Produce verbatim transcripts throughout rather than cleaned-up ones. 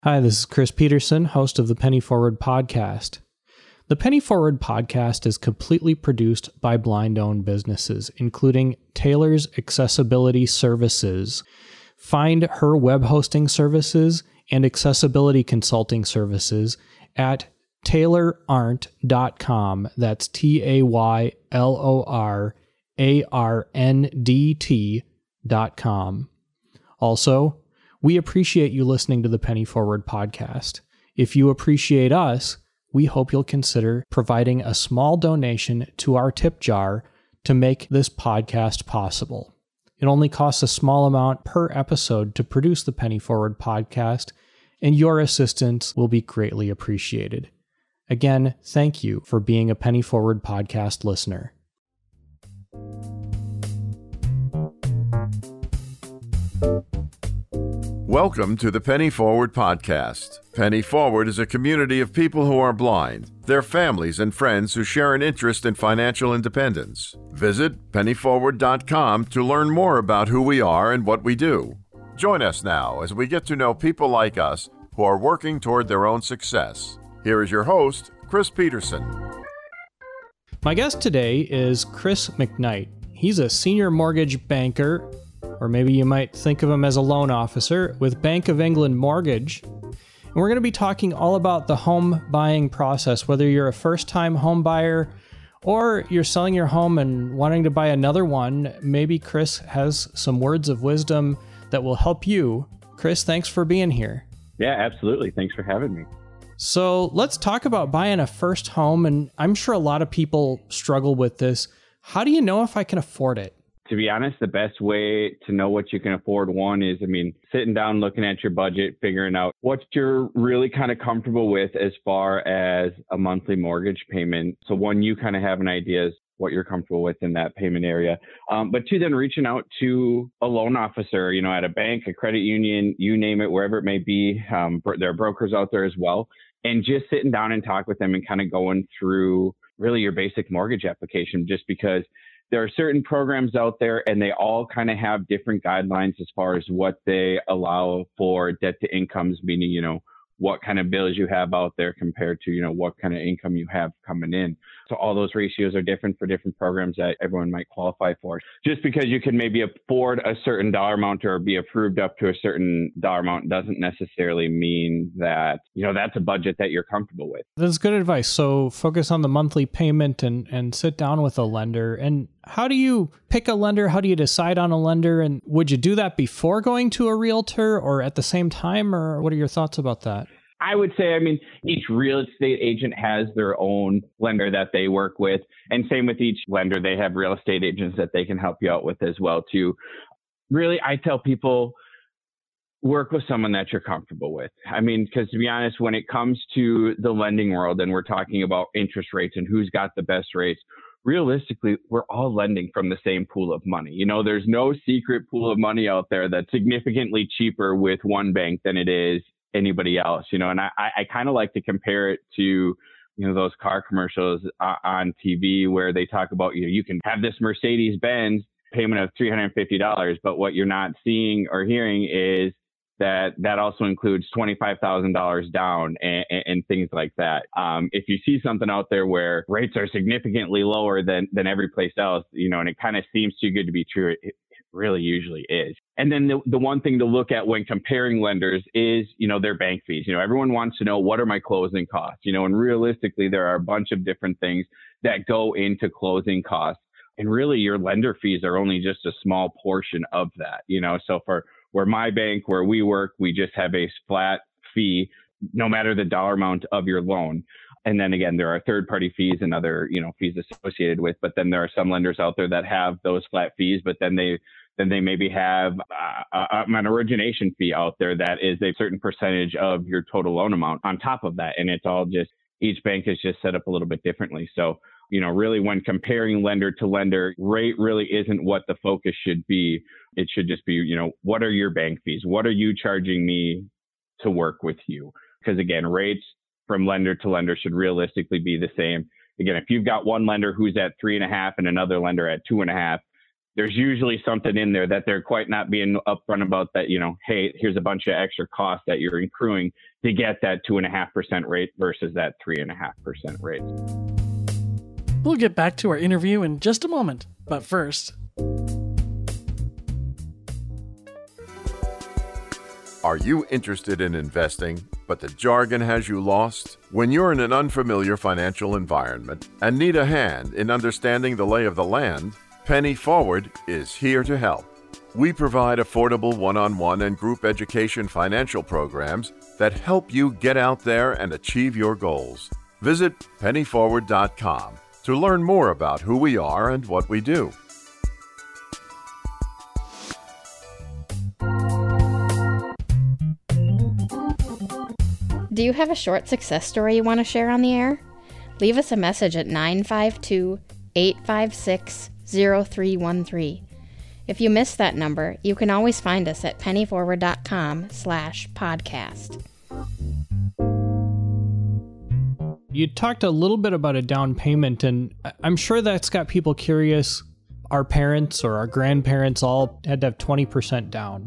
Hi, this is Chris Peterson, host of the Penny Forward podcast. The Penny Forward podcast is completely produced by blind-owned businesses, including Taylor's Accessibility Services. Find her web hosting services and accessibility consulting services at taylor arndt dot com. That's T A Y L O R A R N D T dot com. Also, we appreciate you listening to the Penny Forward podcast. If you appreciate us, we hope you'll consider providing a small donation to our tip jar to make this podcast possible. It only costs a small amount per episode to produce the Penny Forward podcast, and your assistance will be greatly appreciated. Again, thank you for being a Penny Forward podcast listener. Welcome to the Penny Forward podcast. Penny Forward is a community of people who are blind, their families and friends who share an interest in financial independence. Visit penny forward dot com to learn more about who we are and what we do. Join us now as we get to know people like us who are working toward their own success. Here is your host, Chris Peterson. My guest today is Chris McKnight. He's a senior mortgage banker, or maybe you might think of him as a loan officer with Bank of England Mortgage. And we're going to be talking all about the home buying process, whether you're a first-time home buyer or you're selling your home and wanting to buy another one. Maybe Chris has some words of wisdom that will help you. Chris, thanks for being here. Yeah, absolutely. Thanks for having me. So let's talk about buying a first home. And I'm sure a lot of people struggle with this. How do you know if I can afford it? To be honest, the best way to know what you can afford, one is, I mean, sitting down, looking at your budget, figuring out what you're really kind of comfortable with as far as a monthly mortgage payment. So one, you kind of have an idea as what you're comfortable with in that payment area. Um, but two, then reaching out to a loan officer, you know, at a bank, a credit union, you name it, wherever it may be. Um, there are brokers out there as well. And just sitting down and talk with them and kind of going through really your basic mortgage application, just because there are certain programs out there and they all kind of have different guidelines as far as what they allow for debt to incomes, meaning, you know, what kind of bills you have out there compared to, you know, what kind of income you have coming in. So all those ratios are different for different programs that everyone might qualify for. Just because you can maybe afford a certain dollar amount or be approved up to a certain dollar amount doesn't necessarily mean that, you know, that's a budget that you're comfortable with. That's good advice. So focus on the monthly payment and, and sit down with a lender. And how do you pick a lender? How do you decide on a lender? And would you do that before going to a realtor or at the same time? Or what are your thoughts about that? I would say, I mean, each real estate agent has their own lender that they work with. And same with each lender, they have real estate agents that they can help you out with as well, too. Really, I tell people, work with someone that you're comfortable with. I mean, because to be honest, when it comes to the lending world and we're talking about interest rates and who's got the best rates, realistically, we're all lending from the same pool of money. You know, there's no secret pool of money out there that's significantly cheaper with one bank than it is anybody else, you know, and I, I kind of like to compare it to, you know, those car commercials uh, on T V where they talk about, you know, you can have this Mercedes Benz payment of three hundred fifty dollars, but what you're not seeing or hearing is that that also includes twenty-five thousand dollars down and, and, and things like that. Um, if you see something out there where rates are significantly lower than, than every place else, you know, and it kind of seems too good to be true, it, really usually is. And then the, the one thing to look at when comparing lenders is, you know, their bank fees. You know, everyone wants to know, what are my closing costs? You know, and realistically, there are a bunch of different things that go into closing costs. And really, your lender fees are only just a small portion of that, you know. So for where my bank, where we work, we just have a flat fee, no matter the dollar amount of your loan. And then again, there are third-party fees and other, you know, fees associated with. But then there are some lenders out there that have those flat fees, but then they then they maybe have uh, an origination fee out there that is a certain percentage of your total loan amount on top of that. And it's all just, each bank is just set up a little bit differently. So, you know, really when comparing lender to lender, rate really isn't what the focus should be. It should just be, you know, what are your bank fees? What are you charging me to work with you? Because again, rates from lender to lender should realistically be the same. Again, if you've got one lender who's at three and a half and another lender at two and a half, there's usually something in there that they're quite not being upfront about, that, you know, hey, here's a bunch of extra costs that you're accruing to get that two and a half percent rate versus that three and a half percent rate. We'll get back to our interview in just a moment, but first. Are you interested in investing, but the jargon has you lost? When you're in an unfamiliar financial environment and need a hand in understanding the lay of the land, Penny Forward is here to help. We provide affordable one-on-one and group education financial programs that help you get out there and achieve your goals. Visit penny forward dot com to learn more about who we are and what we do. Do you have a short success story you want to share on the air? Leave us a message at nine five two, eight five six, zero three one three. If you missed that number, you can always find us at penny forward dot com slash podcast. You talked a little bit about a down payment, and I'm sure that's got people curious. Our parents or our grandparents all had to have twenty percent down.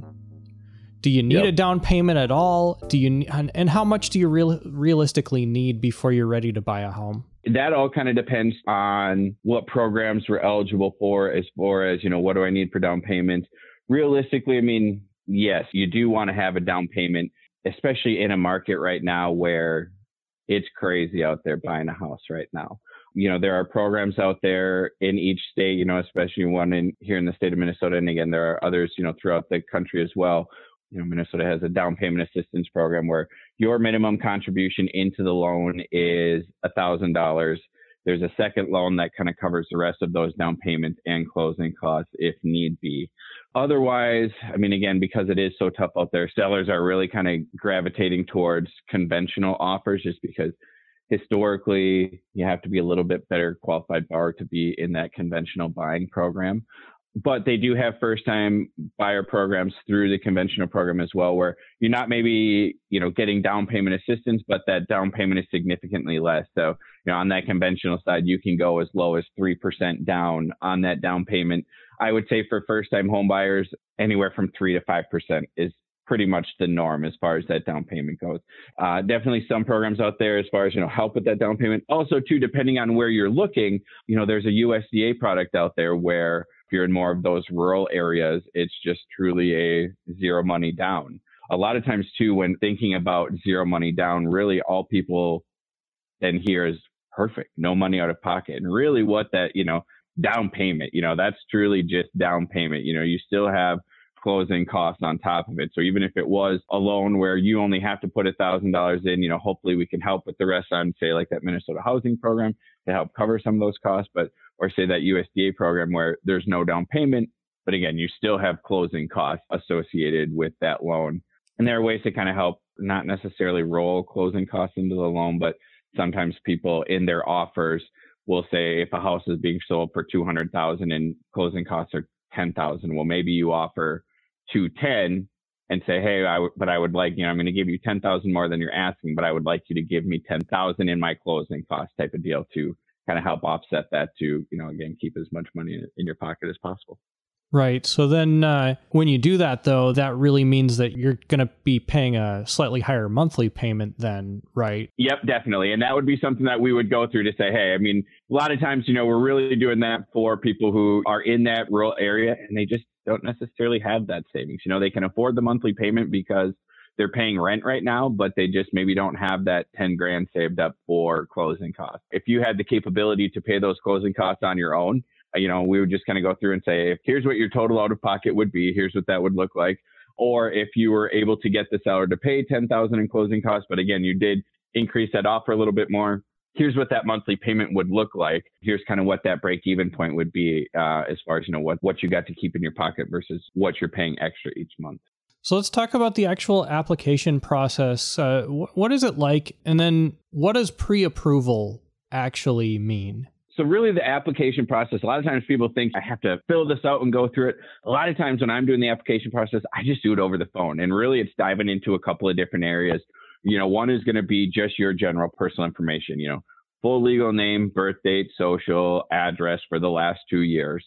Do you need yep. a down payment at all? Do you and how much do you real, realistically need before you're ready to buy a home? That all kind of depends on what programs we're eligible for, as far as, you know, what do I need for down payment? Realistically, I mean, yes, you do want to have a down payment, especially in a market right now where it's crazy out there buying a house right now. You know, there are programs out there in each state, you know, especially one in here in the state of Minnesota. And again, there are others, you know, throughout the country as well. You know, Minnesota has a down payment assistance program where your minimum contribution into the loan is one thousand dollars. There's a second loan that kind of covers the rest of those down payments and closing costs if need be. Otherwise, I mean, again, because it is so tough out there, sellers are really kind of gravitating towards conventional offers, just because historically you have to be a little bit better qualified borrower to be in that conventional buying program. But they do have first-time buyer programs through the conventional program as well, where you're not maybe, you know, getting down payment assistance, but that down payment is significantly less. So, you know, on that conventional side, you can go as low as three percent down on that down payment. I would say for first-time home buyers, anywhere from three to five percent is pretty much the norm as far as that down payment goes. Uh, definitely some programs out there as far as, you know, help with that down payment. Also, too, depending on where you're looking, you know, there's a U S D A product out there where if you're in more of those rural areas, it's just truly a zero money down. A lot of times, too, when thinking about zero money down, really all people then hear is perfect, no money out of pocket. And really what that, you know, down payment, you know, that's truly just down payment. You know, you still have closing costs on top of it. So even if it was a loan where you only have to put a thousand dollars in, you know, hopefully we can help with the rest on, say, like that Minnesota housing program to help cover some of those costs, but, or say that U S D A program where there's no down payment, but again, you still have closing costs associated with that loan. And there are ways to kind of help not necessarily roll closing costs into the loan, but sometimes people in their offers will say if a house is being sold for two hundred thousand dollars and closing costs are ten thousand dollars, well, maybe you offer two ten and say, hey, I w- but I would like, you know, I'm going to give you ten thousand more than you're asking, but I would like you to give me ten thousand in my closing cost type of deal to kind of help offset that to, you know, again, keep as much money in, in your pocket as possible. Right. So then uh, when you do that, though, that really means that you're going to be paying a slightly higher monthly payment then, right? Yep, definitely. And that would be something that we would go through to say, hey, I mean, a lot of times, you know, we're really doing that for people who are in that rural area and they just don't necessarily have that savings. You know, they can afford the monthly payment because they're paying rent right now, but they just maybe don't have that ten grand saved up for closing costs. If you had the capability to pay those closing costs on your own, you know, we would just kind of go through and say, here's what your total out of pocket would be. Here's what that would look like. Or if you were able to get the seller to pay ten thousand in closing costs, but again, you did increase that offer a little bit more, here's what that monthly payment would look like. Here's kind of what that break even point would be uh, as far as, you know, what, what you got to keep in your pocket versus what you're paying extra each month. So let's talk about the actual application process. Uh, wh- what is it like? And then what does pre-approval actually mean? So really the application process, a lot of times people think I have to fill this out and go through it. A lot of times when I'm doing the application process, I just do it over the phone. And really it's diving into a couple of different areas. You know, one is going to be just your general personal information, you know, full legal name, birth date, social, address for the last two years.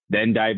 then dive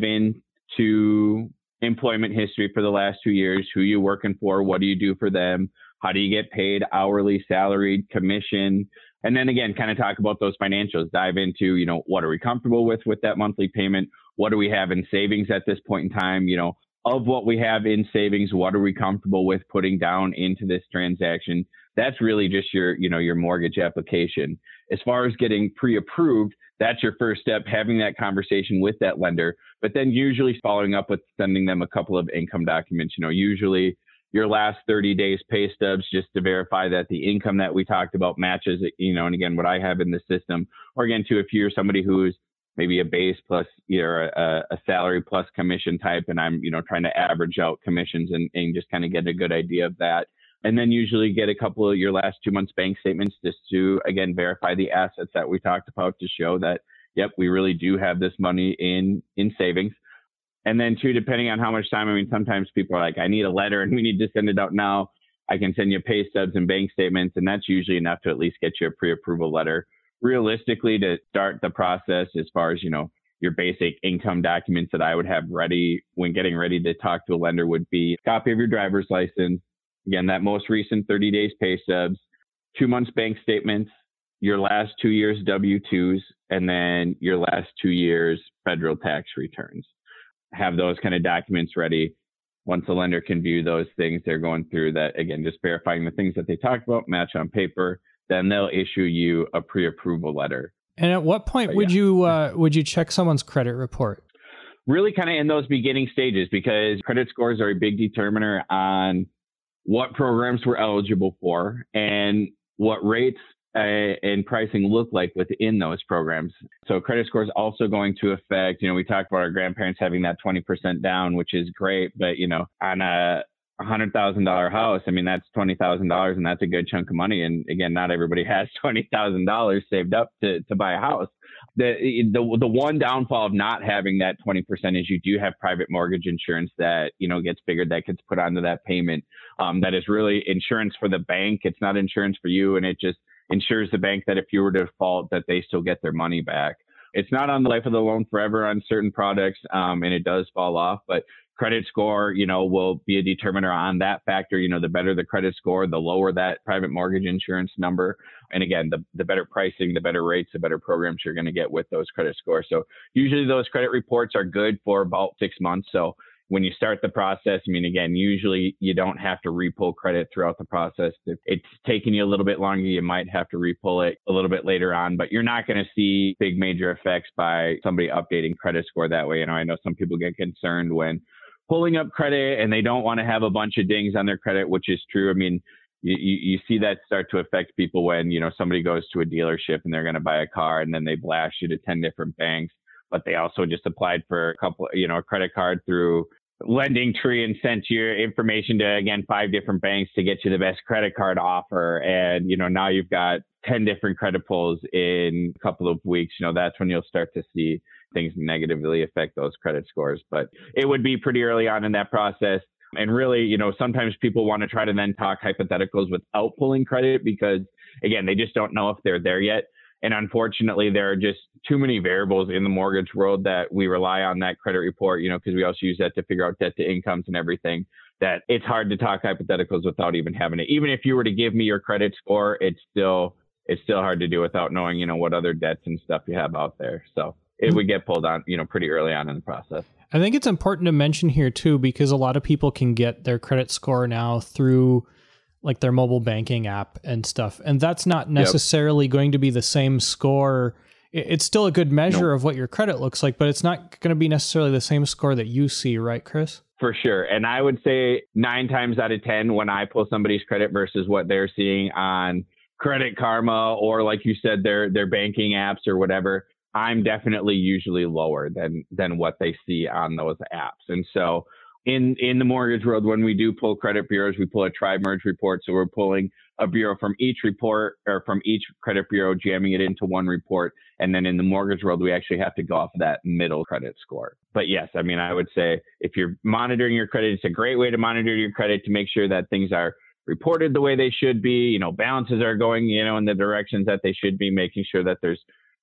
into employment history for the last two years, who you working for, what do you do for them, how do you get paid, hourly, salaried, commission, and then again, kind of talk about those financials, dive into, you know, what are we comfortable with with that monthly payment, what do we have in savings at this point in time, you know, of what we have in savings, what are we comfortable with putting down into this transaction. That's really just your, you know, your mortgage application. As far as getting pre-approved, that's your first step, having that conversation with that lender, but then usually following up with sending them a couple of income documents, you know, usually your last thirty days pay stubs, just to verify that the income that we talked about matches, you know, and again, what I have in the system, or again, too, if you're somebody who's maybe a base plus either a, a salary plus commission type, and I'm, you know, trying to average out commissions and, and just kind of get a good idea of that. And then usually get a couple of your last two months bank statements just to, again, verify the assets that we talked about to show that, yep, we really do have this money in, in savings. And then too, depending on how much time, I mean, sometimes people are like, I need a letter and we need to send it out now. I can send you pay stubs and bank statements, and that's usually enough to at least get you a pre-approval letter. Realistically, to start the process, as far as, you know, your basic income documents that I would have ready when getting ready to talk to a lender would be a copy of your driver's license, again, that most recent thirty days pay stubs, two months bank statements, your last two years W two's, and then your last two years federal tax returns. Have those kind of documents ready. Once the lender can view those things, they're going through that, again, just verifying the things that they talked about, match on paper, then they'll issue you a pre-approval letter. And at what point but would yeah. you uh, would you check someone's credit report? Really kind of in those beginning stages, because credit scores are a big determiner on what programs we're eligible for and what rates uh, and pricing look like within those programs. So credit score is also going to affect, you know, we talked about our grandparents having that twenty percent down, which is great, but, you know, on a one hundred thousand dollars house, I mean, that's twenty thousand dollars, and that's a good chunk of money. And again, not everybody has twenty thousand dollars saved up to, to buy a house. The, the the one downfall of not having that twenty percent is you do have private mortgage insurance that, you know, gets bigger, that gets put onto that payment. Um, that is really insurance for the bank. It's not insurance for you. And it just insures the bank that if you were to default, that they still get their money back. It's not on the life of the loan forever on certain products, um, and it does fall off. But credit score, you know, will be a determiner on that factor. You know, the better the credit score, the lower that private mortgage insurance number. And again, the, the better pricing, the better rates, the better programs you're going to get with those credit scores. So usually those credit reports are good for about six months. So when you start the process, I mean, again, usually you don't have to repull credit throughout the process. If it's taking you a little bit longer, you might have to repull it a little bit later on, but you're not going to see big major effects by somebody updating credit score that way. You know, I know some people get concerned when pulling up credit and they don't want to have a bunch of dings on their credit, which is true. I mean, you, you see that start to affect people when, you know, somebody goes to a dealership and they're going to buy a car and then they blast you to ten different banks, but they also just applied for a couple, you know, a credit card through Lending Tree and sent your information to, again, five different banks to get you the best credit card offer. And, you know, now you've got ten different credit pulls in a couple of weeks. You know, that's when you'll start to see things negatively affect those credit scores. But it would be pretty early on in that process. And really, you know, sometimes people want to try to then talk hypotheticals without pulling credit because, again, they just don't know if they're there yet. And unfortunately, there are just too many variables in the mortgage world that we rely on that credit report, you know, because we also use that to figure out debt to incomes and everything, that it's hard to talk hypotheticals without even having it. Even if you were to give me your credit score, it's still it's still hard to do without knowing, you know, what other debts and stuff you have out there. So it would get pulled on, you know, pretty early on in the process. I think it's important to mention here, too, because a lot of people can get their credit score now through like their mobile banking app and stuff. And that's not necessarily yep. going to be the same score. It's still a good measure nope. of what your credit looks like, but it's not going to be necessarily the same score that you see, right, Chris? For sure. And I would say nine times out of ten, when I pull somebody's credit versus what they're seeing on Credit Karma or, like you said, their their banking apps or whatever, I'm definitely usually lower than than what they see on those apps. And so In in the mortgage world, when we do pull credit bureaus, we pull a tri-merge report. So we're pulling a bureau from each report or from each credit bureau, jamming it into one report. And then in the mortgage world, we actually have to go off of that middle credit score. But yes, I mean, I would say if you're monitoring your credit, it's a great way to monitor your credit to make sure that things are reported the way they should be. You know, balances are going, you know, in the directions that they should be, making sure that there's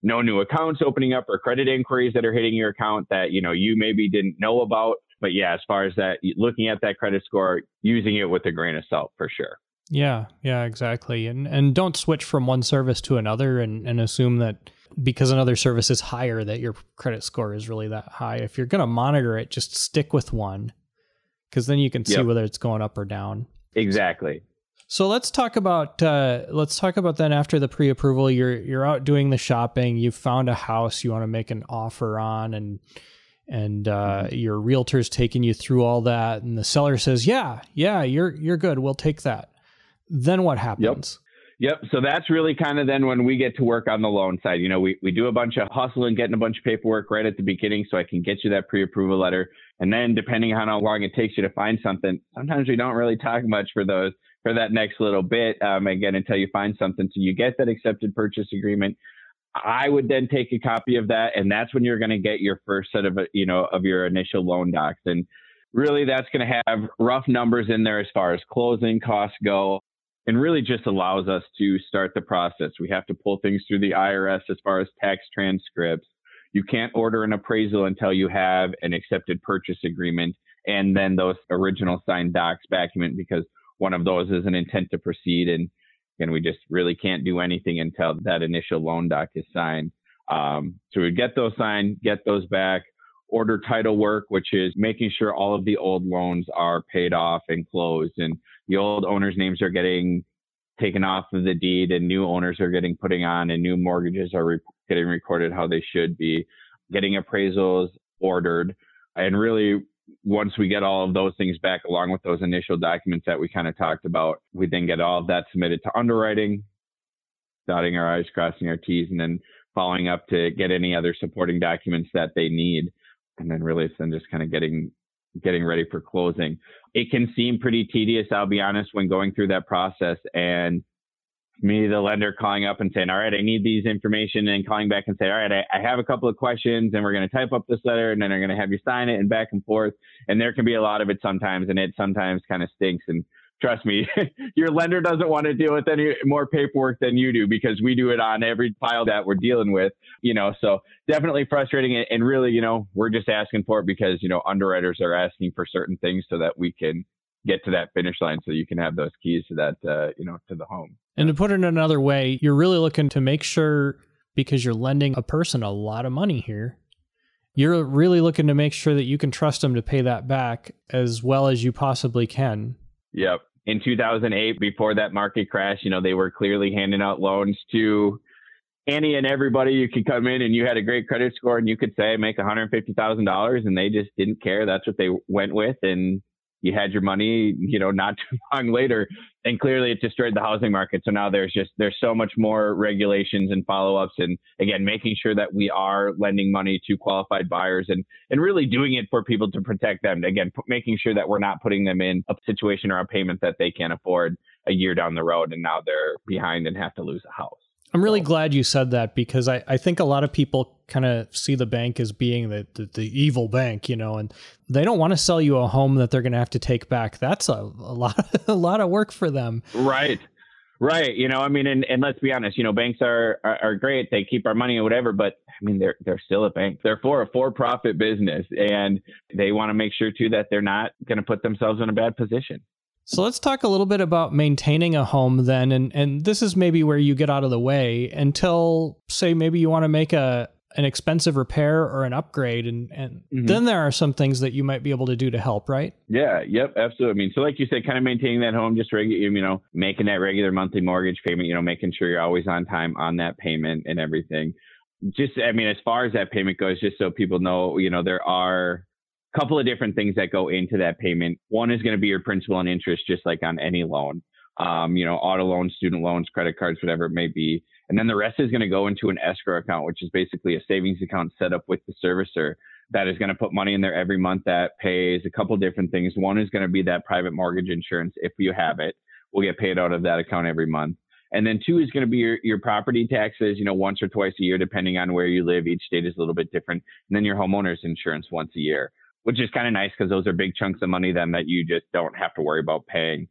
no new accounts opening up or credit inquiries that are hitting your account that, you know, you maybe didn't know about. But yeah, as far as that, looking at that credit score, using it with a grain of salt for sure. Yeah, yeah, exactly. And and don't switch from one service to another and, and assume that because another service is higher that your credit score is really that high. If you're going to monitor it, just stick with one, because then you can see Yep. whether it's going up or down. Exactly. So let's talk about uh, let's talk about then after the pre-approval, you're you're out doing the shopping. You've found a house you want to make an offer on, and and uh, your realtor's taking you through all that, and the seller says, "Yeah, yeah, you're you're good. We'll take that." Then what happens? Yep. So that's really kind of then when we get to work on the loan side. You know, we, we do a bunch of hustle and getting a bunch of paperwork right at the beginning so I can get you that pre-approval letter. And then depending on how long it takes you to find something, sometimes we don't really talk much for those, for that next little bit, um, again, until you find something. So you get that accepted purchase agreement. I would then take a copy of that. And that's when you're going to get your first set of, you know, of your initial loan docs. And really that's going to have rough numbers in there as far as closing costs go. And really just allows us to start the process. We have to pull things through the I R S as far as tax transcripts. You can't order an appraisal until you have an accepted purchase agreement and then those original signed docs document, because one of those is an intent to proceed. And again, we just really can't do anything until that initial loan doc is signed. Um, so we get those signed, get those back, order title work, which is making sure all of the old loans are paid off and closed, and the old owners' names are getting taken off of the deed and new owners are getting putting on and new mortgages are re- getting recorded how they should be, getting appraisals ordered. And really, once we get all of those things back, along with those initial documents that we kind of talked about, we then get all of that submitted to underwriting, dotting our I's, crossing our T's, and then following up to get any other supporting documents that they need. And then really it's then just kind of getting getting ready for closing. It can seem pretty tedious, I'll be honest, when going through that process. And me, the lender, calling up and saying, all right, I need these information, and calling back and say, all right, I, I have a couple of questions and we're going to type up this letter and then I'm going to have you sign it, and back and forth. And there can be a lot of it sometimes, and it sometimes kind of stinks. And trust me, your lender doesn't want to deal with any more paperwork than you do, because we do it on every file that we're dealing with, you know, so definitely frustrating. And really, you know, we're just asking for it because, you know, underwriters are asking for certain things so that we can get to that finish line, so you can have those keys to that, uh, you know, to the home. And to put it another way, you're really looking to make sure, because you're lending a person a lot of money here, you're really looking to make sure that you can trust them to pay that back as well as you possibly can. Yep. In two thousand eight, before that market crash, you know, they were clearly handing out loans to any and everybody. You could come in and you had a great credit score and you could say make one hundred fifty thousand dollars, and they just didn't care. That's what they went with. And you had your money, you know, not too long later. And clearly it destroyed the housing market. So now there's just, there's so much more regulations and follow-ups. And again, making sure that we are lending money to qualified buyers and, and really doing it for people to protect them. Again, p- making sure that we're not putting them in a situation or a payment that they can't afford a year down the road, and now they're behind and have to lose a house. I'm really glad you said that, because I, I think a lot of people kind of see the bank as being the, the, the evil bank, you know, and they don't want to sell you a home that they're going to have to take back. That's a, a lot of, a lot of work for them. Right. Right. You know, I mean, and, and let's be honest, you know, banks are, are, are great. They keep our money or whatever, but I mean, they're, they're still a bank. They're for a for-profit business, and they want to make sure too that they're not going to put themselves in a bad position. So let's talk a little bit about maintaining a home then. And, and this is maybe where you get out of the way until, say, maybe you want to make a an expensive repair or an upgrade. And, and mm-hmm. then there are some things that you might be able to do to help, right? Yeah. Yep. Absolutely. I mean, so like you said, kind of maintaining that home, just regular, you know, making that regular monthly mortgage payment, you know, making sure you're always on time on that payment and everything. Just, I mean, as far as that payment goes, just so people know, you know, there are couple of different things that go into that payment. One is going to be your principal and interest, just like on any loan, um, you know, auto loans, student loans, credit cards, whatever it may be. And then the rest is going to go into an escrow account, which is basically a savings account set up with the servicer that is going to put money in there every month that pays a couple different things. One is going to be that private mortgage insurance. If you have it, will get paid out of that account every month. And then two is going to be your, your property taxes, you know, once or twice a year, depending on where you live. Each state is a little bit different. And then your homeowner's insurance once a year, which is kind of nice because those are big chunks of money then that you just don't have to worry about paying.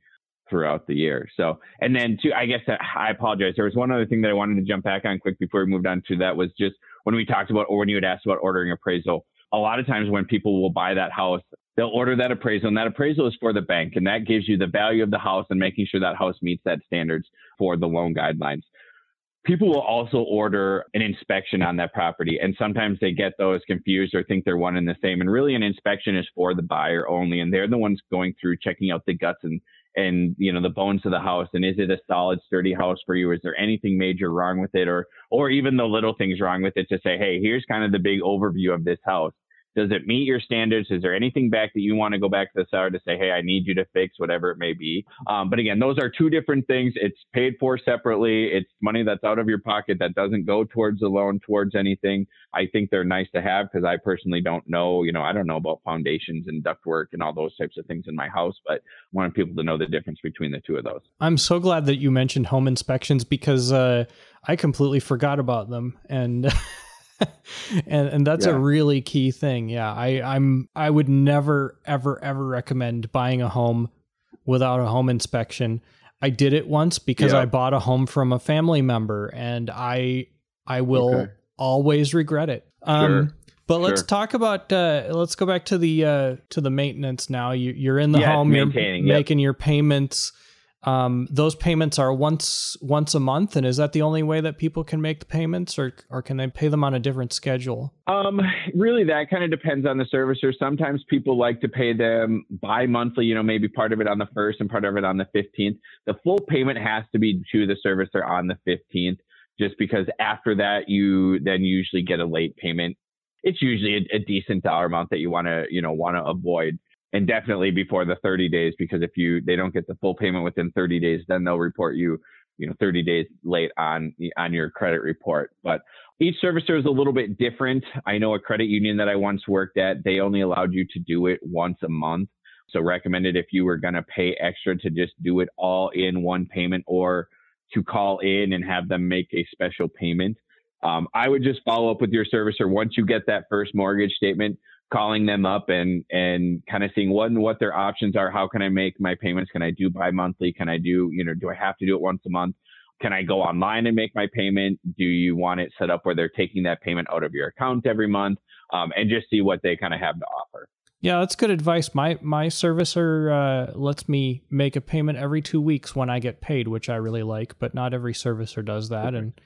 throughout the year. So, and then two, I guess I apologize. There was one other thing that I wanted to jump back on quick before we moved on to that was just when we talked about, or when you had asked about ordering appraisal, a lot of times when people will buy that house, they'll order that appraisal, and that appraisal is for the bank. And that gives you the value of the house and making sure that house meets that standards for the loan guidelines. People will also order an inspection on that property. And sometimes they get those confused or think they're one and the same. And really an inspection is for the buyer only. And they're the ones going through, checking out the guts and, and, you know, the bones of the house. And is it a solid, sturdy house for you? Is there anything major wrong with it? Or, or even the little things wrong with it, to say, hey, here's kind of the big overview of this house. Does it meet your standards? Is there anything back that you want to go back to the seller to say, hey, I need you to fix, whatever it may be? Um, but again, those are two different things. It's paid for separately. It's money that's out of your pocket that doesn't go towards the loan, towards anything. I think they're nice to have because I personally don't know, you know, I don't know about foundations and ductwork and all those types of things in my house, but I wanted people to know the difference between the two of those. I'm so glad that you mentioned home inspections because uh, I completely forgot about them. And and and that's yeah. a really key thing. Yeah, I I'm I would never ever ever recommend buying a home without a home inspection. I did it once because yeah. I bought a home from a family member, and I I will okay. always regret it. Um, sure. But sure. let's talk about uh, let's go back to the uh, to the maintenance now. You, you're in the yeah, home, you're yep. making your payments. Um, those payments are once once a month, and is that the only way that people can make the payments, or or can they pay them on a different schedule? Um, really, that kind of depends on the servicer. Sometimes people like to pay them bi-monthly, you know, maybe part of it on the first and part of it on the fifteenth. The full payment has to be to the servicer on the fifteenth, just because after that, you then usually get a late payment. It's usually a, a decent dollar amount that you want to, you know, want to avoid. And definitely before the thirty days, because if you they don't get the full payment within thirty days, then they'll report you, you know, thirty days late on on your credit report. But each servicer is a little bit different. I know a credit union that I once worked at, they only allowed you to do it once a month. So recommended if you were going to pay extra to just do it all in one payment, or to call in and have them make a special payment. Um, I would just follow up with your servicer once you get that first mortgage statement, calling them up and and kind of seeing what what their options are. How can I make my payments? Can I do bi-monthly? Can I do, you know, do I have to do it once a month? Can I go online and make my payment? Do you want it set up where they're taking that payment out of your account every month? Um, and just see what they kind of have to offer. Yeah, that's good advice. My my servicer uh, lets me make a payment every two weeks when I get paid, which I really like, but not every servicer does that. Okay. And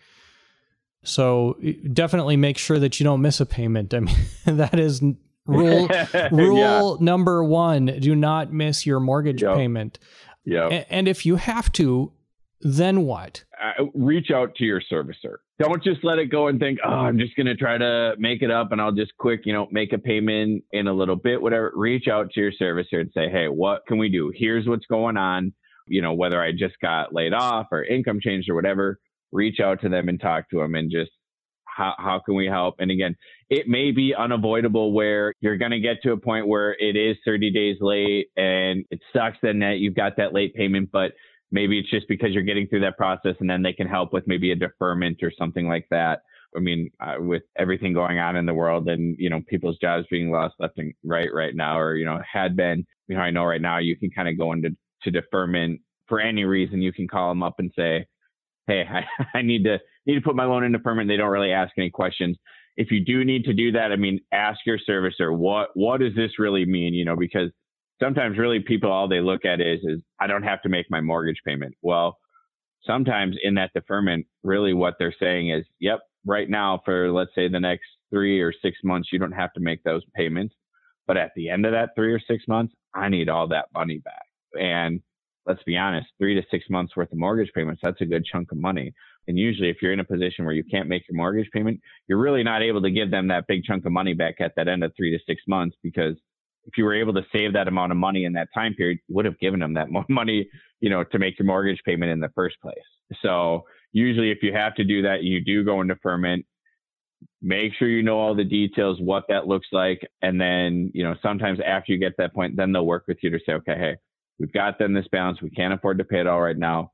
so definitely make sure that you don't miss a payment. I mean, that is rule rule yeah. number one. Do not miss your mortgage yep. payment. Yeah. A- and if you have to, then what? Uh, reach out to your servicer. Don't just let it go and think, oh, I'm just going to try to make it up and I'll just quick, you know, make a payment in a little bit, whatever. Reach out to your servicer and say, hey, what can we do? Here's what's going on. You know, whether I just got laid off or income changed or whatever, reach out to them and talk to them and just, how, how can we help? And again, it may be unavoidable where you're going to get to a point where it is thirty days late and it sucks then that you've got that late payment, but maybe it's just because you're getting through that process and then they can help with maybe a deferment or something like that. I mean, uh, with everything going on in the world and, you know, people's jobs being lost left and right right now, or, you know, had been, you know, I know right now you can kind of go into to deferment for any reason. You can call them up and say, hey, I, I need to need to put my loan in deferment. They don't really ask any questions. If you do need to do that, I mean, ask your servicer, what what does this really mean? You know, because sometimes really people, all they look at is, is I don't have to make my mortgage payment. Well, sometimes in that deferment, really what they're saying is, yep, right now for, let's say, the next three or six months, you don't have to make those payments. But at the end of that three or six months, I need all that money back. And let's be honest, three to six months worth of mortgage payments, that's a good chunk of money. And usually if you're in a position where you can't make your mortgage payment, you're really not able to give them that big chunk of money back at that end of three to six months, because if you were able to save that amount of money in that time period, you would have given them that more money, you know, to make your mortgage payment in the first place. So usually if you have to do that, you do go in deferment, make sure you know all the details, what that looks like. And then, you know, sometimes after you get to that point, then they'll work with you to say, okay, hey, we've got then this balance. We can't afford to pay it all right now.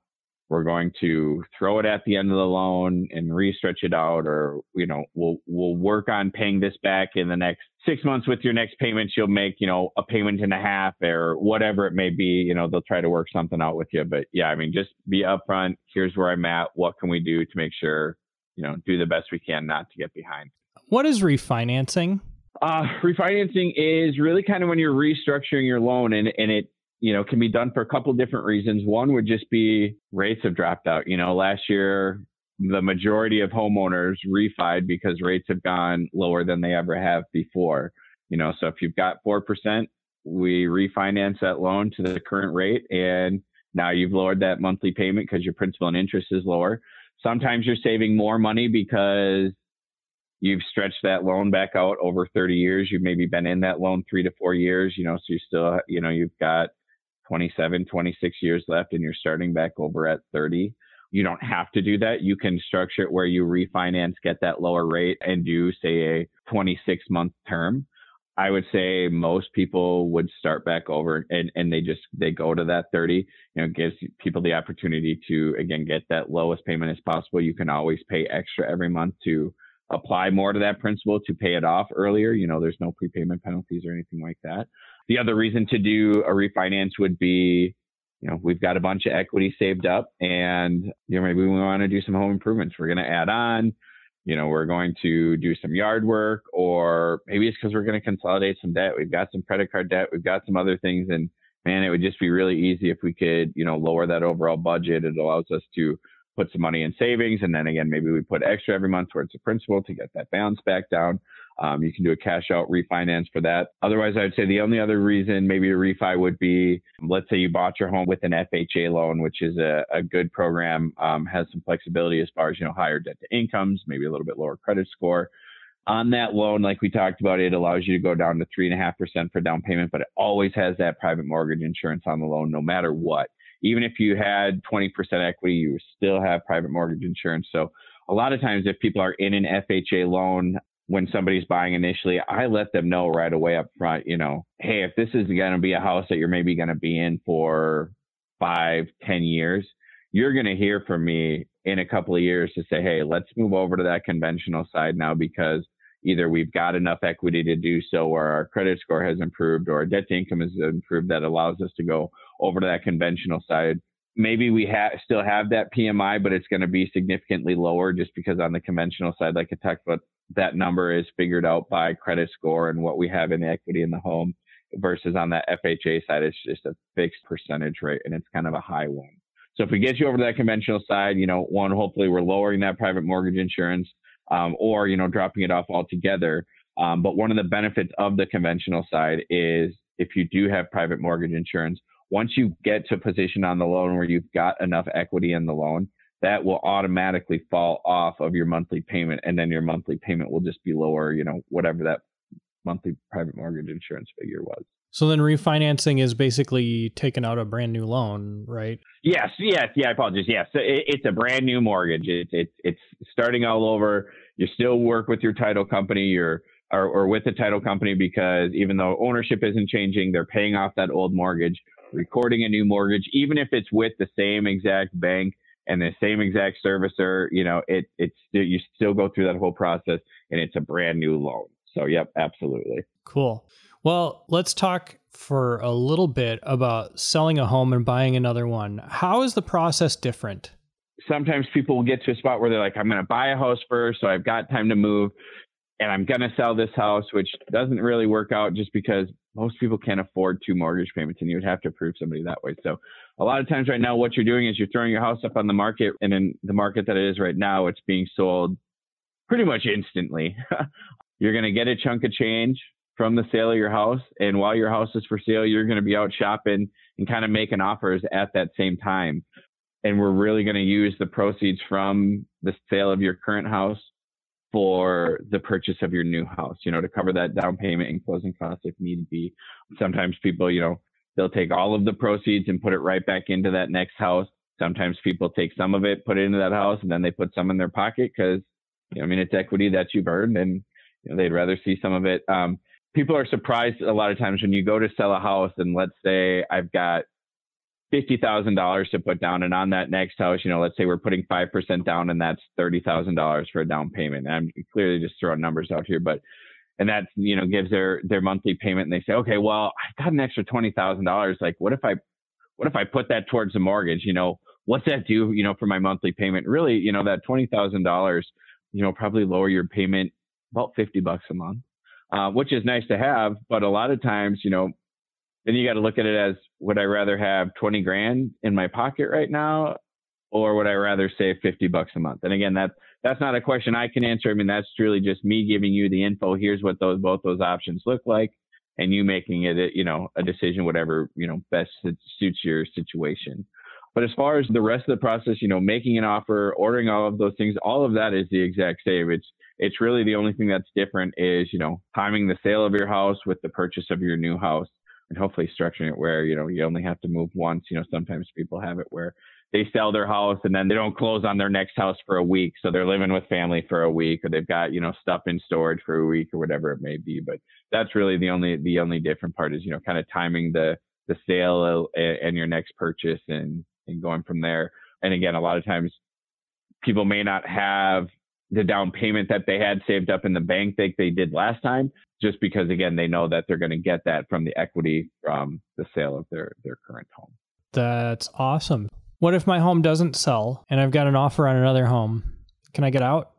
we're going to throw it at the end of the loan and re-stretch it out, or, you know, we'll, we'll work on paying this back in the next six months with your next payments. You'll make, you know, a payment and a half or whatever it may be. You know, they'll try to work something out with you. But yeah, I mean, just be upfront. Here's where I'm at. What can we do to make sure, you know, do the best we can not to get behind. What is refinancing? Uh, refinancing is really kind of when you're restructuring your loan, and, and it, you know, can be done for a couple different reasons. One would just be rates have dropped out. You know, last year, the majority of homeowners refied because rates have gone lower than they ever have before. You know, so if you've got four percent, we refinance that loan to the current rate, and now you've lowered that monthly payment because your principal and interest is lower. Sometimes you're saving more money because you've stretched that loan back out over thirty years. You've maybe been in that loan three to four years, you know, so you still, you know, you've got twenty-seven, twenty-six years left and you're starting back over at thirty. You don't have to do that. You can structure it where you refinance, get that lower rate, and do, say, a twenty-six month term. I would say most people would start back over and, and they just, they go to that thirty, you know, gives people the opportunity to, again, get that lowest payment as possible. You can always pay extra every month to apply more to that principal to pay it off earlier. You know, there's no prepayment penalties or anything like that. The other reason to do a refinance would be, you know, we've got a bunch of equity saved up and, you know, maybe we want to do some home improvements. We're going to add on, you know, we're going to do some yard work, or maybe it's because we're going to consolidate some debt. We've got some credit card debt. We've got some other things. And man, it would just be really easy if we could, you know, lower that overall budget. It allows us to put some money in savings. And then again, maybe we put extra every month towards the principal to get that balance back down. Um, you can do a cash out refinance for that. Otherwise, I would say the only other reason maybe a refi would be, let's say you bought your home with an F H A loan, which is a, a good program, um, has some flexibility as far as, you know, higher debt to incomes, maybe a little bit lower credit score. On that loan, like we talked about, it allows you to go down to three and a half percent for down payment, but it always has that private mortgage insurance on the loan, no matter what. Even if you had twenty percent equity, you still have private mortgage insurance. So a lot of times if people are in an F H A loan, when somebody's buying initially, I let them know right away up front, you know, hey, if this is going to be a house that you're maybe going to be in for five, ten years, you're going to hear from me in a couple of years to say, hey, let's move over to that conventional side now, because either we've got enough equity to do so, or our credit score has improved, or our debt to income has improved that allows us to go over to that conventional side. Maybe we ha- still have that P M I, but it's going to be significantly lower just because on the conventional side, like I talked about, that number is figured out by credit score and what we have in the equity in the home, versus on that F H A side, it's just a fixed percentage rate and it's kind of a high one. So if we get you over to that conventional side, you know, one, hopefully we're lowering that private mortgage insurance, um, or, you know, dropping it off altogether. Um, but one of the benefits of the conventional side is if you do have private mortgage insurance, once you get to a position on the loan where you've got enough equity in the loan, that will automatically fall off of your monthly payment. And then your monthly payment will just be lower, you know, whatever that monthly private mortgage insurance figure was. So then refinancing is basically taking out a brand new loan, right? Yes. Yes. Yeah. I apologize. Yes. So it, it's a brand new mortgage. It's, it's, it's starting all over. You still work with your title company, you're, or, or with the title company, because even though ownership isn't changing, they're paying off that old mortgage, recording a new mortgage, even if it's with the same exact bank and the same exact servicer, you know, it, it's still, you still go through that whole process and it's a brand new loan. So, yep, absolutely. Cool. Well, let's talk for a little bit about selling a home and buying another one. How is the process different? Sometimes people will get to a spot where they're like, I'm going to buy a house first, so I've got time to move, and I'm going to sell this house, which doesn't really work out just because most people can't afford two mortgage payments, and you would have to approve somebody that way. So a lot of times right now, what you're doing is you're throwing your house up on the market, and in the market that it is right now, it's being sold pretty much instantly. You're going to get a chunk of change from the sale of your house, and while your house is for sale, you're going to be out shopping and kind of making offers at that same time. And we're really going to use the proceeds from the sale of your current house for the purchase of your new house, you know, to cover that down payment and closing costs if need be. Sometimes people, you know, they'll take all of the proceeds and put it right back into that next house. Sometimes people take some of it, put it into that house, and then they put some in their pocket because, you know, I mean, it's equity that you've earned, and you know, they'd rather see some of it. Um, people are surprised a lot of times when you go to sell a house, and let's say I've got fifty thousand dollars to put down. And on that next house, you know, let's say we're putting five percent down, and that's thirty thousand dollars for a down payment. And I'm clearly just throwing numbers out here, but, and that, you know, gives their, their monthly payment. And they say, okay, well, I've got an extra twenty thousand dollars. Like, what if I, what if I put that towards the mortgage? You know, what's that do, you know, for my monthly payment? Really, you know, that twenty thousand dollars, you know, probably lower your payment about fifty bucks a month, uh, which is nice to have. But a lot of times, you know, then you got to look at it as, would I rather have twenty grand in my pocket right now, or would I rather save fifty bucks a month? And again, that that's not a question I can answer. I mean, that's truly just me giving you the info. Here's what those, both those options look like, and you making it, you know, a decision, whatever, you know, best suits your situation. But as far as the rest of the process, you know, making an offer, ordering all of those things, all of that is the exact same. It's, it's really the only thing that's different is, you know, timing the sale of your house with the purchase of your new house. And hopefully structuring it where, you know, you only have to move once. You know, sometimes people have it where they sell their house and then they don't close on their next house for a week. So they're living with family for a week, or they've got, you know, stuff in storage for a week or whatever it may be. But that's really the only, the only different part is, you know, kind of timing the, the sale and your next purchase and, and going from there. And again, a lot of times people may not have the down payment that they had saved up in the bank like they did last time, just because, again, they know that they're going to get that from the equity from the sale of their, their current home. That's awesome. What if my home doesn't sell and I've got an offer on another home? Can I get out?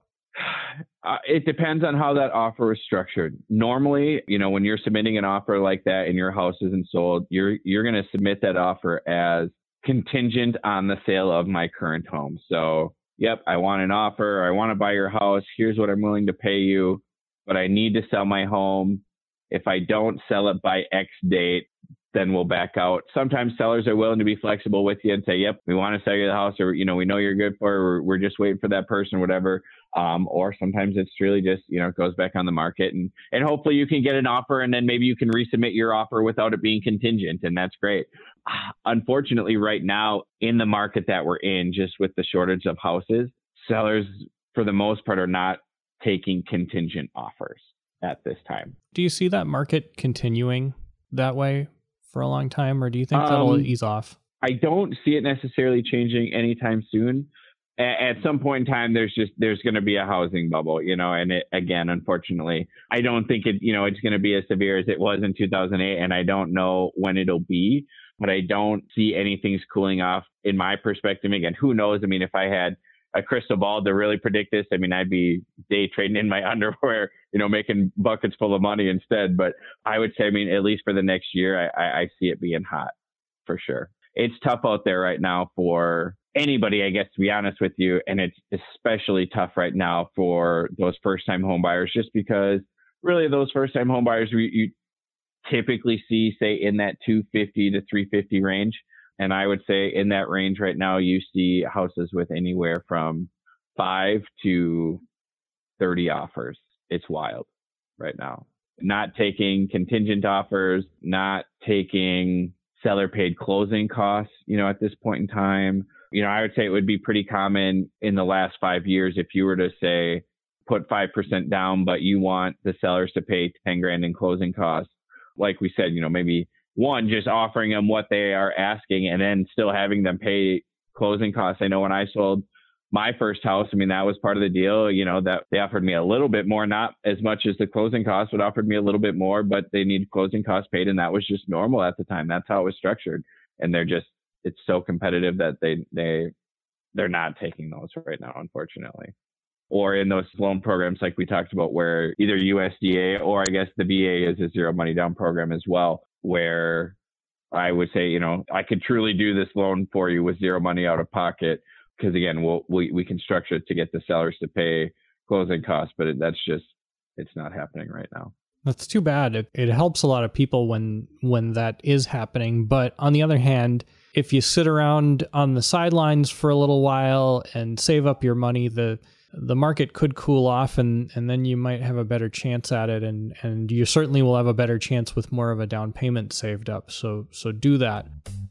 Uh, it depends on how that offer is structured. Normally, you know, when you're submitting an offer like that and your house isn't sold, you're you're going to submit that offer as contingent on the sale of my current home. So, yep, I want an offer. I want to buy your house. Here's what I'm willing to pay you, but I need to sell my home. If I don't sell it by X date, then we'll back out. Sometimes sellers are willing to be flexible with you and say, yep, we want to sell you the house, or, you know, we know you're good for it. We're, we're just waiting for that person, whatever. Um, or sometimes it's really just, you know, it goes back on the market, and, and hopefully you can get an offer, and then maybe you can resubmit your offer without it being contingent. And that's great. Unfortunately, right now in the market that we're in, just with the shortage of houses, sellers for the most part are not taking contingent offers at this time. Do you see that market continuing that way for a long time, or do you think that'll um, ease off? I don't see it necessarily changing anytime soon. A- at some point in time, there's just, there's going to be a housing bubble, you know, and it, again, unfortunately, I don't think it, you know, it's going to be as severe as it was in two thousand eight, and I don't know when it'll be, but I don't see anything's cooling off in my perspective. Again, who knows? I mean, if I had a crystal ball to really predict this, I mean, I'd be day trading in my underwear, you know, making buckets full of money instead. But I would say, I mean, at least for the next year, I, I, I see it being hot for sure. It's tough out there right now for anybody, I guess, to be honest with you. And it's especially tough right now for those first time home buyers, just because really those first time home buyers, we, you typically see, say, in that two fifty to three fifty range. And I would say in that range right now, you see houses with anywhere from five to thirty offers. It's wild right now. Not taking contingent offers, not taking seller paid closing costs, you know, at this point in time. You know, I would say it would be pretty common in the last five years if you were to say, put five percent down, but you want the sellers to pay ten grand in closing costs. Like we said, you know, maybe one, just offering them what they are asking and then still having them pay closing costs. I know when I sold my first house, I mean, that was part of the deal, you know, that they offered me a little bit more, not as much as the closing costs, but offered me a little bit more, but they needed closing costs paid. And that was just normal at the time. That's how it was structured. And they're just, it's so competitive that they, they, they're not taking those right now, unfortunately. Or in those loan programs like we talked about, where either U S D A or I guess the V A is a zero money down program as well, where I would say, you know, I could truly do this loan for you with zero money out of pocket. Because again, we'll, we we can structure it to get the sellers to pay closing costs, but it, that's just, it's not happening right now. That's too bad. It, it helps a lot of people when when that is happening. But on the other hand, if you sit around on the sidelines for a little while and save up your money, the the market could cool off, and, and then you might have a better chance at it. And, and you certainly will have a better chance with more of a down payment saved up. So so do that.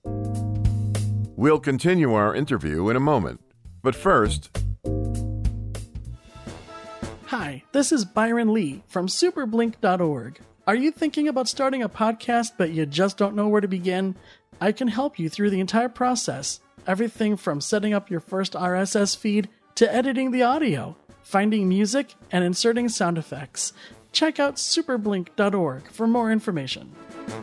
We'll continue our interview in a moment. But first... Hi, this is Byron Lee from superblink dot org. Are you thinking about starting a podcast but you just don't know where to begin? I can help you through the entire process. Everything from setting up your first R S S feed to editing the audio, finding music, and inserting sound effects. Check out superblink dot org for more information.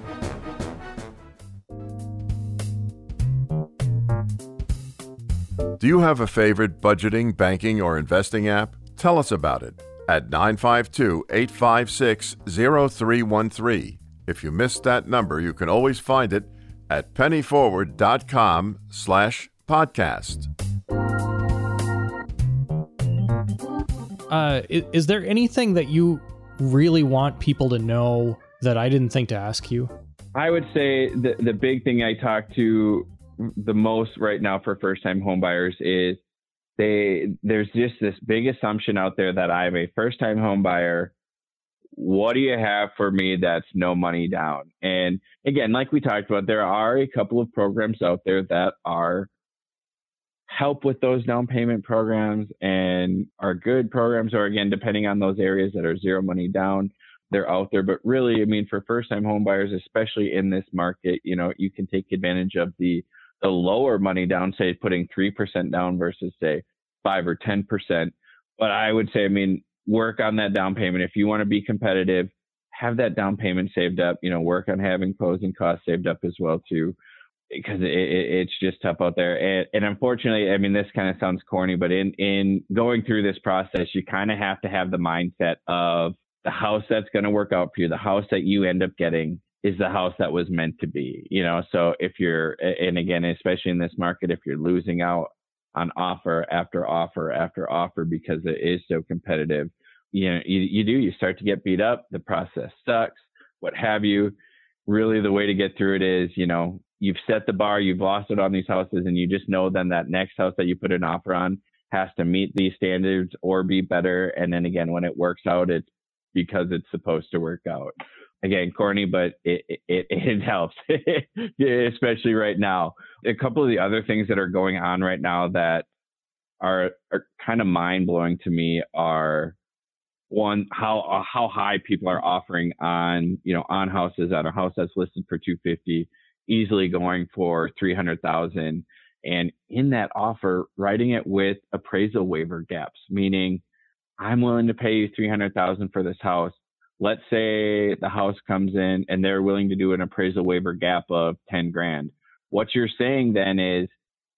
Do you have a favorite budgeting, banking, or investing app? Tell us about it at nine five two, eight five six, zero three one three. If you missed that number, you can always find it at pennyforward.com slash podcast. Uh, is, is there anything that you really want people to know that I didn't think to ask you? I would say the, the big thing I talk to the most right now for first-time home buyers is they there's just this big assumption out there that I'm a first-time home buyer. What do you have for me that's no money down? And again, like we talked about, there are a couple of programs out there that are help with those down payment programs and are good programs, or again, depending on those areas that are zero money down, they're out there. But really, I mean, for first-time home buyers, especially in this market, you know, you can take advantage of the the lower money down, say putting three percent down versus say five or ten percent. But I would say, I mean, work on that down payment. If you want to be competitive, have that down payment saved up, you know, work on having closing costs saved up as well too, because it, it, it's just tough out there. And, and unfortunately, I mean, this kind of sounds corny, but in, in going through this process, you kind of have to have the mindset of the house that's going to work out for you, the house that you end up getting is the house that was meant to be, you know? So if you're, and again, especially in this market, if you're losing out on offer after offer after offer because it is so competitive, you know, you, you do, you start to get beat up. The process sucks, what have you. Really, the way to get through it is, you know, you've set the bar, you've lost it on these houses, and you just know then that next house that you put an offer on has to meet these standards or be better. And then again, when it works out, it's because it's supposed to work out. Again, corny, but it it, it helps, especially right now. A couple of the other things that are going on right now that are, are kind of mind-blowing to me are, one, how how high people are offering on, you know, on houses, on a house that's listed for two hundred fifty thousand dollars, easily going for three hundred thousand dollars. And in that offer, writing it with appraisal waiver gaps, meaning I'm willing to pay you three hundred thousand dollars for this house. Let's say the house comes in and they're willing to do an appraisal waiver gap of ten grand. What you're saying then is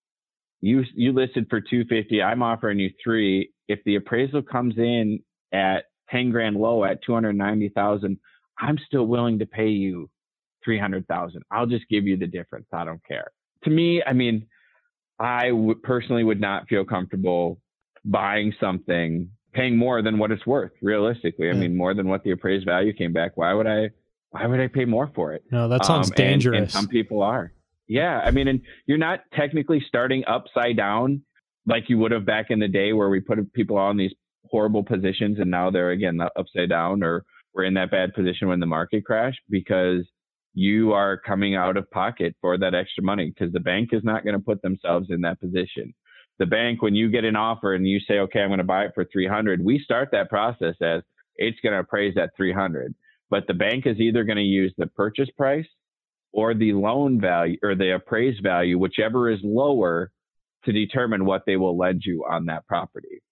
you you listed for two hundred fifty thousand dollars, I'm offering you three. If the appraisal comes in at ten grand low at two hundred ninety thousand dollars, I'm still willing to pay you three hundred thousand dollars. I'll just give you the difference. I don't care. To me, I mean, I w- personally would not feel comfortable buying something paying more than what it's worth, realistically. I yeah. mean, more than what the appraised value came back. Why would I, why would I pay more for it? No, that sounds um, dangerous. And, and some people are. Yeah. I mean, and you're not technically starting upside down like you would have back in the day where we put people on these horrible positions and now they're again upside down, or we're in that bad position when the market crashed, because you are coming out of pocket for that extra money, because the bank is not going to put themselves in that position. The bank, when you get an offer and you say, okay, I'm going to buy it for three hundred, we start that process as it's going to appraise at three hundred. But the bank is either going to use the purchase price or the loan value or the appraised value, whichever is lower, to determine what they will lend you on that property.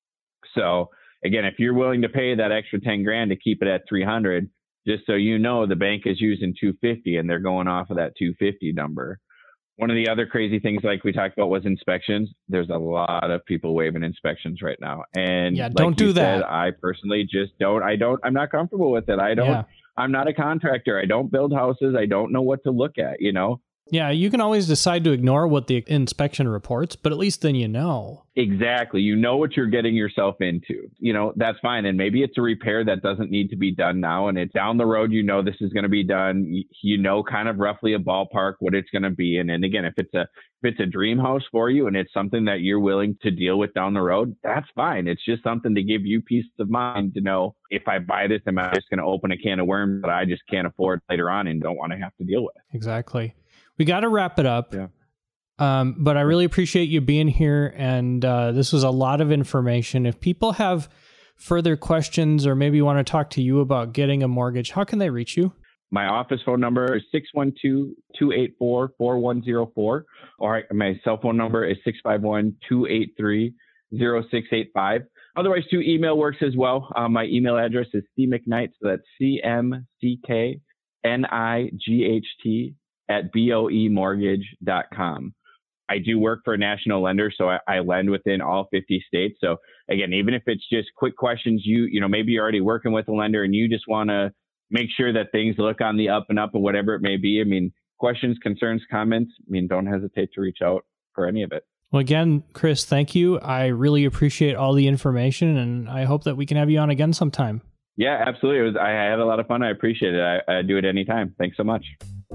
So again, if you're willing to pay that extra ten grand to keep it at three hundred, just so you know, the bank is using two hundred fifty and they're going off of that two hundred fifty number. One of the other crazy things, like we talked about, was inspections. There's a lot of people waiving inspections right now. And yeah, don't like do you that. Said, I personally just don't, I don't, I'm not comfortable with it. I don't, yeah. I'm not a contractor. I don't build houses. I don't know what to look at, you know? Yeah, you can always decide to ignore what the inspection reports, but at least then you know. Exactly. You know what you're getting yourself into. You know, that's fine. And maybe it's a repair that doesn't need to be done now. And it's down the road, you know, this is going to be done. You know, kind of roughly a ballpark what it's going to be. And then again, if it's a, if it's a dream house for you and it's something that you're willing to deal with down the road, that's fine. It's just something to give you peace of mind to know, if I buy this, am I just going to open a can of worms that I just can't afford later on and don't want to have to deal with? Exactly. We got to wrap it up, yeah. um, but I really appreciate you being here, and uh, this was a lot of information. If people have further questions or maybe want to talk to you about getting a mortgage, how can they reach you? My office phone number is six one two, two eight four, four one zero four, or my cell phone number is six five one, two eight three, zero six eight five. Otherwise, too, email works as well. Um, my email address is cmcknight, so that's C M C K N I G H T at B O E mortgage dot com. I do work for a national lender, so I, I lend within all fifty states. So again, even if it's just quick questions, you you know maybe you're already working with a lender and you just want to make sure that things look on the up and up and whatever it may be. I mean, questions, concerns, comments, I mean, don't hesitate to reach out for any of it. Well, again, Chris, thank you. I really appreciate all the information, and I hope that we can have you on again sometime. Yeah, absolutely. It was, I had a lot of fun. I appreciate it. I, I do it anytime. Thanks so much.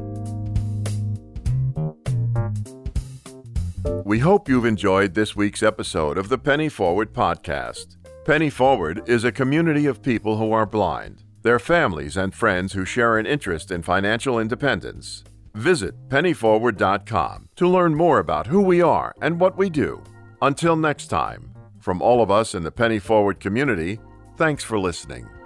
We hope you've enjoyed this week's episode of the Penny Forward podcast. Penny Forward is a community of people who are blind, their families and friends who share an interest in financial independence. Visit penny forward dot com to learn more about who we are and what we do. Until next time, from all of us in the Penny Forward community, thanks for listening.